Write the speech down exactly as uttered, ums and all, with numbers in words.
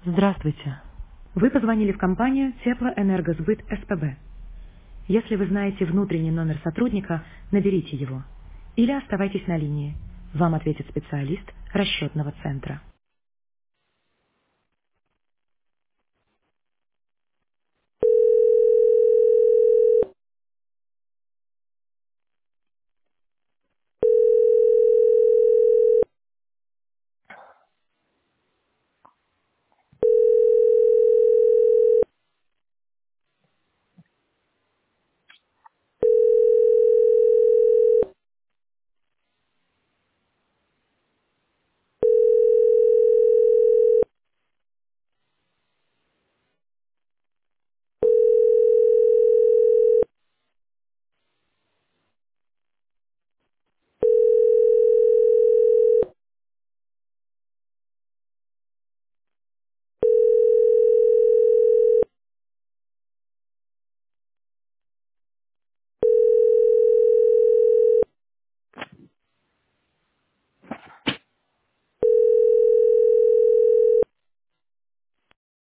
Здравствуйте. Вы позвонили в компанию Теплоэнергосбыт СПБ. Если вы знаете внутренний номер сотрудника, наберите его. Или оставайтесь на линии. Вам ответит специалист расчетного центра.